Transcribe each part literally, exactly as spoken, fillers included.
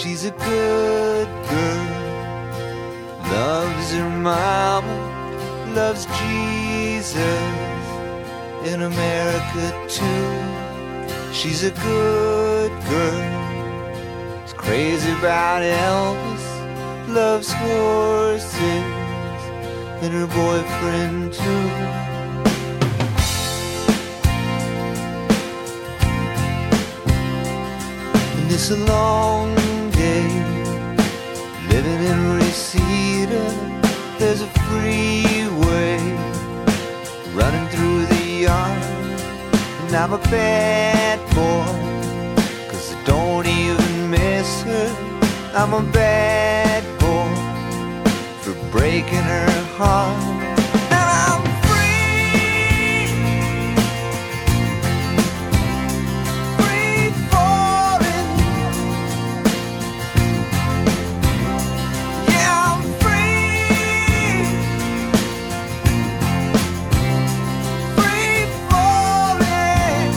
she's a good girl. Loves her mama, loves Jesus, in America too. She's a good girl. She's crazy about Elvis, loves horses, and her boyfriend too. And it's a long day living in Reseda. There's a freeway running through the yard, and I'm a bad boy, 'cause I don't even miss her. I'm a bad boy for breaking her heart. Now I'm free, free falling. Yeah, I'm free, free falling.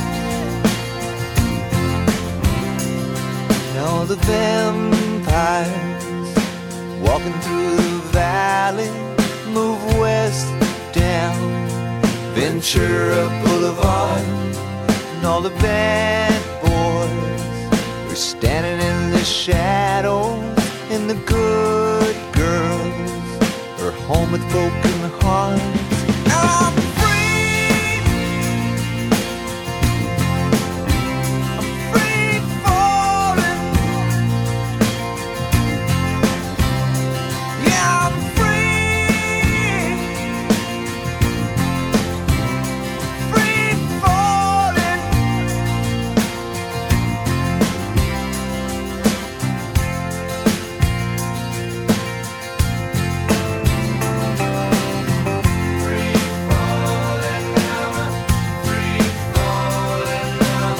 Now the vampires walking through the valley move west down Ventura Boulevard, and all the bad boys are standing in the shadows, and the good girls are home with broken hearts. Now I'm free, I'm free falling. Yeah, I'm free, free falling. Free falling now, free falling now.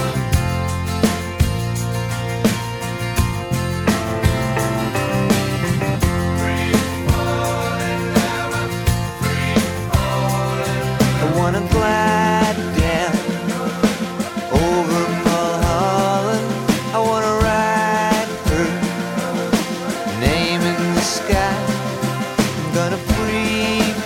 Free falling now, free falling. I wanna glide down over Mulholland. I wanna write her name in the sky. I'm gonna free